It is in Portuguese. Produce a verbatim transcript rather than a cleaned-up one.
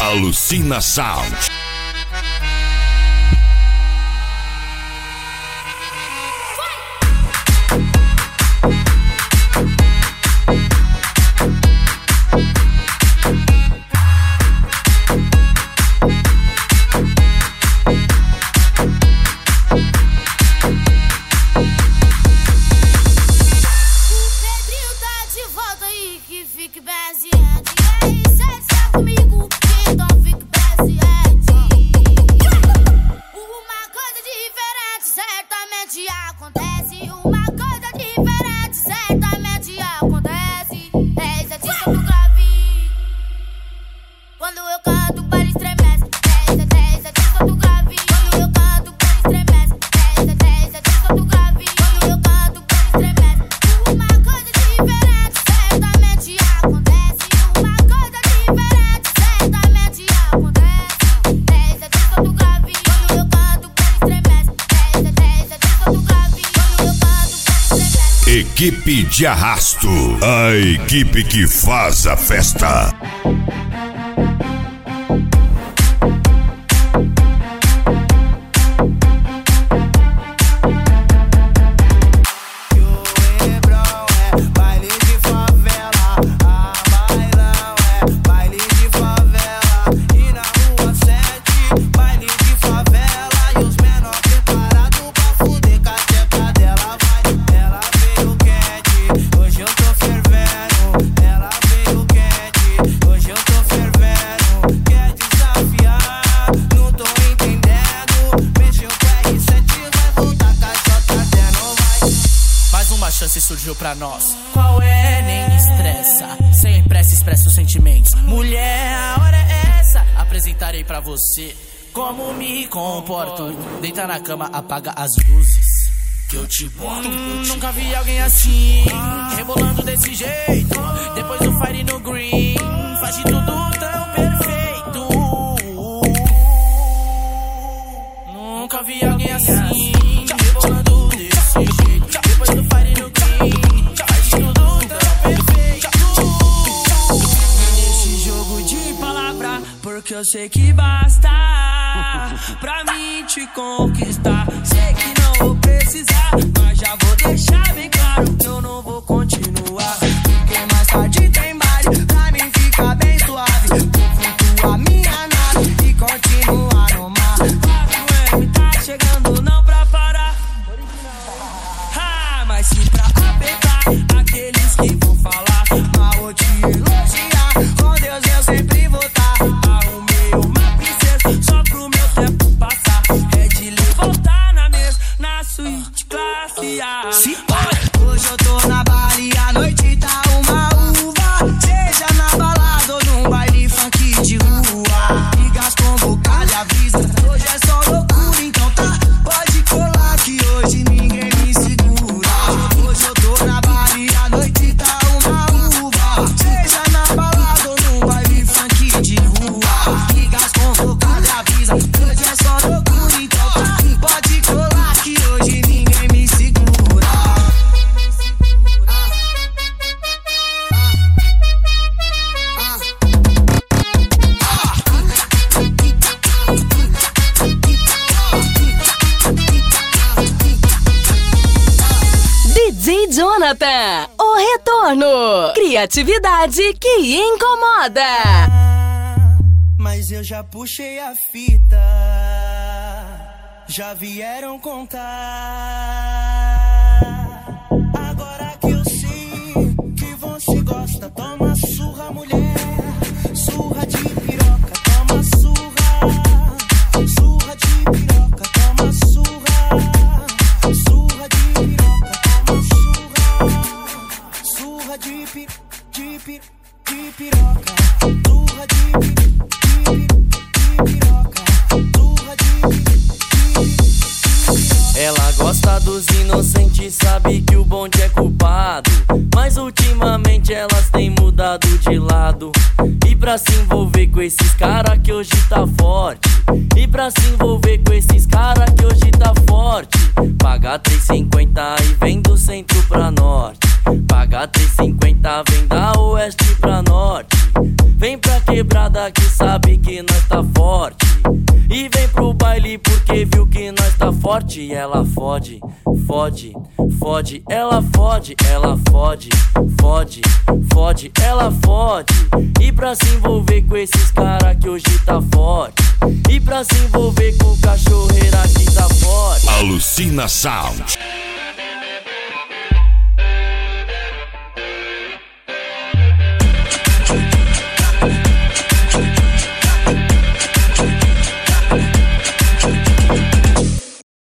Alucina Sound. Equipe de Arrasto, a equipe que faz a festa. Surgiu pra nós. Qual é? Nem estressa. Sem pressa, expressa os sentimentos. Mulher, a hora é essa. Apresentarei pra você como me comporto. Deita na cama, apaga as luzes que eu te boto. Hum, nunca vi alguém assim, rebolando desse jeito. Depois do fire no green, faz de tudo tão perfeito. Nunca vi alguém assim, rebolando desse jeito. Depois do fire no green. Porque eu sei que basta pra mim te conquistar. Sei que não vou precisar, mas já vou deixar bem claro que eu não vou continuar. Porque mais tarde tem baile, pra mim fica bem suave. Vou a minha nave e continuar no mar. quatro M tá chegando, não pra parar. Ah, mas sim pra apertar aqueles que vão falar mal ou te elogiar. Com Deus eu sempre vou estar. Só pro meu tempo passar. É de lhe voltar na mesa, na suíte classe A. Se hoje eu tô na barra e a noite tá uma uva. Seja na balada ou num baile funk de rua. Ligas convocadas e avisa. Hoje é só loucura, então tá. Pode colar que hoje ninguém me segura. Hoje eu tô na barra e a noite tá uma uva. Seja na balada ou num baile funk de rua. Ligas convocadas. Hoje é só loucura, então tá. Pode colar que hoje ninguém me segura. D J Jonathan, o retorno. Criatividade que incomoda. Mas eu já puxei a fita, já vieram contar. Agora que eu sei que você gosta, toma surra, mulher. Surra de piroca, toma surra. Surra de piroca, toma surra. Surra de piroca, toma surra. Surra de pi, de pi, de piroca. Surra de pi. Ela gosta dos inocentes, sabe que o bonde é culpado. Mas ultimamente elas têm mudado de lado. E pra se envolver com esses cara que hoje tá forte. E pra se envolver com esses cara que hoje tá forte. Paga três e cinquenta e vem do centro pra norte. Paga três e cinquenta, vem da oeste pra norte. Vem pra quebrada que sabe que nós tá forte. E vem pro baile porque viu que nós tá forte. E ela fode, fode, fode. Ela fode, ela fode, fode, fode. Ela fode. E pra se envolver com esses cara que hoje tá forte. E pra se envolver com cachorreira que tá forte. Alucina Sound.